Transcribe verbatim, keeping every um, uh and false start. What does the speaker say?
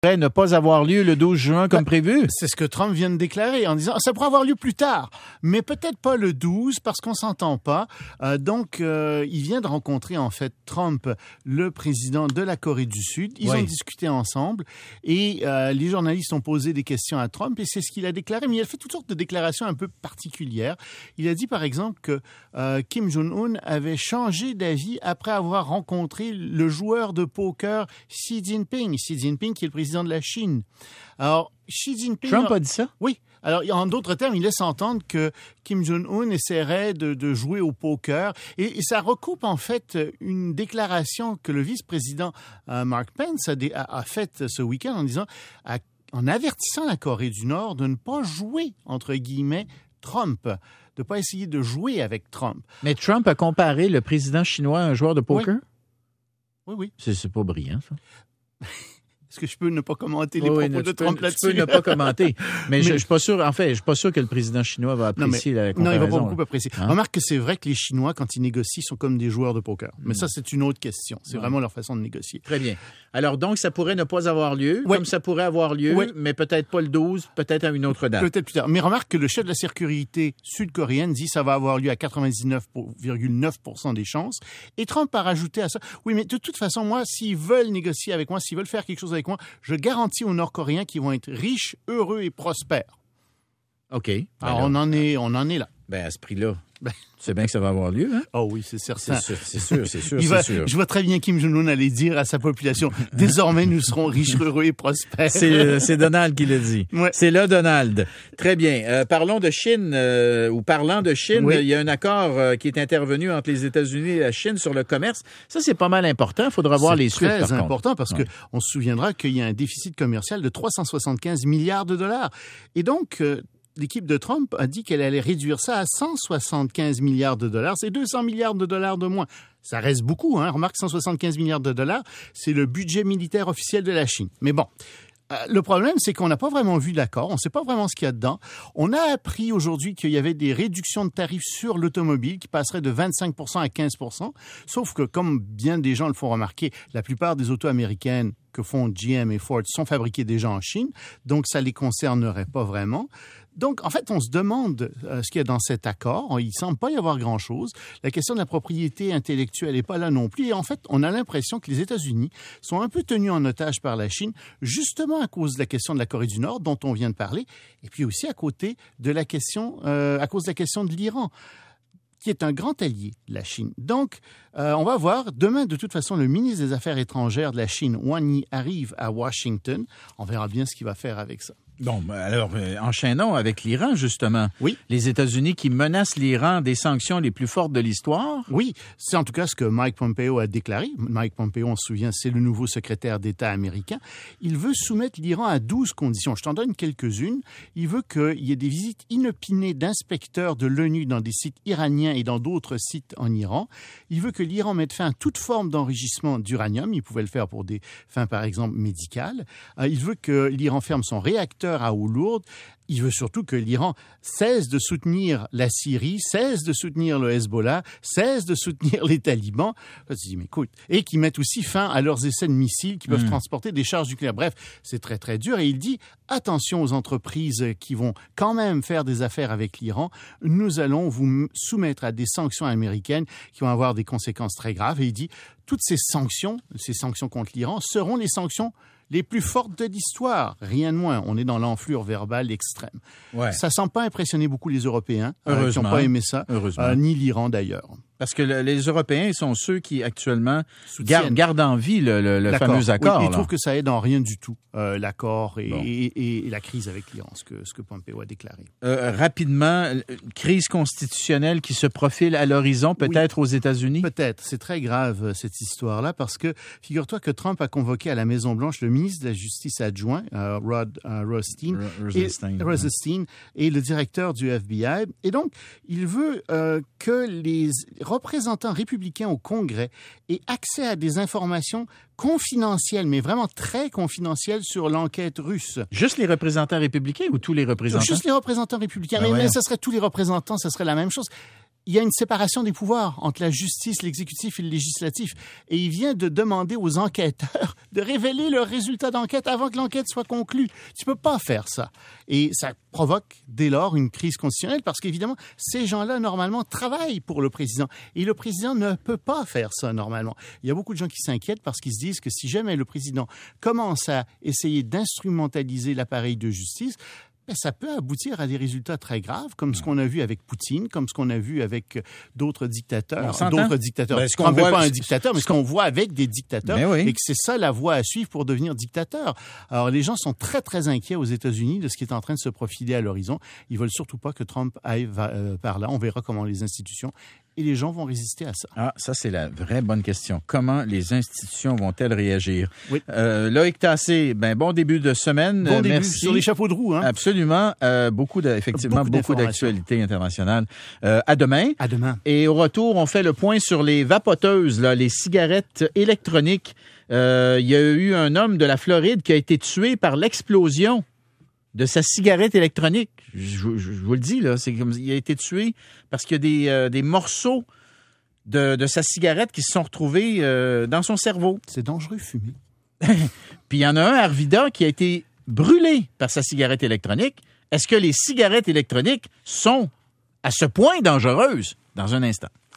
ne pas avoir lieu le douze juin comme bah, prévu. C'est ce que Trump vient de déclarer en disant ça pourrait avoir lieu plus tard, mais peut-être pas le douze parce qu'on s'entend pas. Euh, donc, euh, il vient de rencontrer en fait Trump, le président de la Corée du Sud. Ils oui. ont discuté ensemble et euh, les journalistes ont posé des questions à Trump et c'est ce qu'il a déclaré. Mais il a fait toutes sortes de déclarations un peu particulières. Il a dit par exemple que euh, Kim Jong-un avait changé d'avis après avoir rencontré le joueur de poker Xi Jinping. Xi Jinping qui est le président de la Chine. Alors, Xi Jinping... Trump a dit ça? Oui. Alors, en d'autres termes, il laisse entendre que Kim Jong-un essaierait de, de jouer au poker. Et, et ça recoupe, en fait, une déclaration que le vice-président euh, Mark Pence a, dé, a, a faite ce week-end en disant, à, en avertissant la Corée du Nord de ne pas jouer, entre guillemets, Trump, de ne pas essayer de jouer avec Trump. Mais Trump a comparé le président chinois à un joueur de poker? Oui, oui. oui. C'est, c'est pas brillant, ça. Est-ce que je peux ne pas commenter les oui, propos ne, de Trump peux, là-dessus? Tu peux ne pas commenter. Mais, mais je, je suis pas sûr, en fait, je suis pas sûr que le président chinois va apprécier non, mais, la comparaison. Non, il va pas beaucoup apprécier. Hein? Remarque que c'est vrai que les Chinois, quand ils négocient, sont comme des joueurs de poker. Mais mmh. ça, c'est une autre question. C'est ouais. vraiment leur façon de négocier. Très bien. Alors, donc, ça pourrait ne pas avoir lieu, ouais. comme ça pourrait avoir lieu, ouais. mais peut-être pas le douze, peut-être à une autre date. Peut-être plus tard. Mais remarque que le chef de la sécurité sud-coréenne dit que ça va avoir lieu à quatre-vingt-dix-neuf virgule neuf pour cent des chances. Et Trump a rajouté à ça, oui, mais de toute façon, moi, s'ils veulent négocier avec moi, s'ils veulent faire quelque chose avec moi, je garantis aux Nord-Coréens qui vont être riches, heureux et prospères. OK. Alors, alors on, en est, on en est là. Ben, à ce prix-là, ben... tu sais bien que ça va avoir lieu, hein? Oh oui, c'est certain. C'est sûr, c'est sûr, c'est sûr, Il c'est va, sûr. Je vois très bien Kim Jong-un aller dire à sa population, désormais, nous serons riches, heureux et prospères. C'est, c'est Donald qui le dit. Ouais. C'est là Donald. Très bien. Euh, parlons de Chine, euh, ou parlant de Chine, oui. il y a un accord euh, qui est intervenu entre les États-Unis et la Chine sur le commerce. Ça, c'est pas mal important. Il faudra voir c'est les suites, par contre. C'est très important parce ouais. qu'on se souviendra qu'il y a un déficit commercial de trois cent soixante-quinze milliards de dollars. Et donc... Euh, l'équipe de Trump a dit qu'elle allait réduire ça à cent soixante-quinze milliards de dollars. C'est deux cents milliards de dollars de moins. Ça reste beaucoup, hein. Remarque, cent soixante-quinze milliards de dollars, c'est le budget militaire officiel de la Chine. Mais bon, euh, le problème, c'est qu'on n'a pas vraiment vu l'accord. On ne sait pas vraiment ce qu'il y a dedans. On a appris aujourd'hui qu'il y avait des réductions de tarifs sur l'automobile qui passeraient de vingt-cinq pour cent à quinze pour cent. Sauf que, comme bien des gens le font remarquer, la plupart des autos américaines que font G M et Ford sont fabriquées déjà en Chine. Donc, ça ne les concernerait pas vraiment. Donc, en fait, on se demande euh, ce qu'il y a dans cet accord. Il ne semble pas y avoir grand-chose. La question de la propriété intellectuelle n'est pas là non plus. Et en fait, on a l'impression que les États-Unis sont un peu tenus en otage par la Chine, justement à cause de la question de la Corée du Nord, dont on vient de parler, et puis aussi à côté de la question, euh, à cause de la question de l'Iran, qui est un grand allié de la Chine. Donc, euh, on va voir. Demain, de toute façon, le ministre des Affaires étrangères de la Chine, Wang Yi, arrive à Washington. On verra bien ce qu'il va faire avec ça. Bon, alors, euh, enchaînons avec l'Iran, justement. Oui. Les États-Unis qui menacent l'Iran des sanctions les plus fortes de l'histoire. Oui, c'est en tout cas ce que Mike Pompeo a déclaré. Mike Pompeo, on se souvient, c'est le nouveau secrétaire d'État américain. Il veut soumettre l'Iran à douze conditions. Je t'en donne quelques-unes. Il veut qu'il y ait des visites inopinées d'inspecteurs de l'ONU dans des sites iraniens et dans d'autres sites en Iran. Il veut que l'Iran mette fin à toute forme d'enrichissement d'uranium. Il pouvait le faire pour des fins, par exemple, médicales. Il veut que l'Iran ferme son réacteur à eau lourde. Il veut surtout que l'Iran cesse de soutenir la Syrie, cesse de soutenir le Hezbollah, cesse de soutenir les talibans. Je dis, mais écoute, et qu'ils mettent aussi fin à leurs essais de missiles qui peuvent mmh. transporter des charges nucléaires. Bref, c'est très, très dur. Et il dit, attention aux entreprises qui vont quand même faire des affaires avec l'Iran. Nous allons vous soumettre à des sanctions américaines qui vont avoir des conséquences très graves. Et il dit, toutes ces sanctions, ces sanctions contre l'Iran, seront les sanctions les plus fortes de l'histoire, rien de moins. On est dans l'enflure verbale extrême. Ouais. Ça ne semble pas impressionner beaucoup les Européens, euh, qui n'ont pas aimé ça, euh, ni l'Iran d'ailleurs. Parce que le, les Européens sont ceux qui actuellement gardent, gardent en vie le, le, le fameux accord. Oui, ils trouvent que ça aide en rien du tout, euh, l'accord et, bon. et, et, et la crise avec l'Iran, ce que, ce que Pompeo a déclaré. Euh, rapidement, crise constitutionnelle qui se profile à l'horizon, peut-être oui. aux États-Unis? Peut-être. C'est très grave, cette histoire-là, parce que figure-toi que Trump a convoqué à la Maison-Blanche le ministre de la Justice adjoint, euh, Rod euh, Rosenstein, Rosenstein, et, Rosenstein et le directeur du F B I. Et donc, il veut euh, que les représentants républicains au Congrès aient accès à des informations confidentielles, mais vraiment très confidentielles sur l'enquête russe. Juste les représentants républicains ou tous les représentants? Juste les représentants républicains. Ben mais, mais ce serait tous les représentants, ce serait la même chose. il y a une séparation des pouvoirs entre la justice, l'exécutif et le législatif. Et il vient de demander aux enquêteurs de révéler leurs résultats d'enquête avant que l'enquête soit conclue. Tu peux pas faire ça. Et ça provoque dès lors une crise constitutionnelle parce qu'évidemment, ces gens-là, normalement, travaillent pour le président. Et le président ne peut pas faire ça, normalement. Il y a beaucoup de gens qui s'inquiètent parce qu'ils se disent que si jamais le président commence à essayer d'instrumentaliser l'appareil de justice, ça peut aboutir à des résultats très graves, comme ce qu'on a vu avec Poutine, comme ce qu'on a vu avec d'autres dictateurs. D'autres dictateurs. Ben, ce qu'on voit, pas un dictateur, mais ce qu'on voit avec des dictateurs, oui. et que c'est ça la voie à suivre pour devenir dictateur. Alors, les gens sont très, très inquiets aux États-Unis de ce qui est en train de se profiler à l'horizon. Ils veulent surtout pas que Trump aille euh, par là. On verra comment les institutions et les gens vont résister à ça. Ah, ça, c'est la vraie bonne question. Comment les institutions vont-elles réagir? Oui. Euh, Loïc Tassé, ben, bon début de semaine. Bon début Merci. Sur les chapeaux de roue, hein? Absolument. Euh, beaucoup de, effectivement, beaucoup, beaucoup d'actualités internationales. Euh, à demain. À demain. Et au retour, on fait le point sur les vapoteuses, là, les cigarettes électroniques. Euh, il y a eu un homme de la Floride qui a été tué par l'explosion de sa cigarette électronique. Je, je, je vous le dis, là, c'est comme il a été tué parce qu'il y a des, euh, des morceaux de, de sa cigarette qui se sont retrouvés euh, dans son cerveau. C'est dangereux, fumer. Puis il y en a un, Arvida, qui a été brûlé par sa cigarette électronique. Est-ce que les cigarettes électroniques sont à ce point dangereuses? Dans un instant.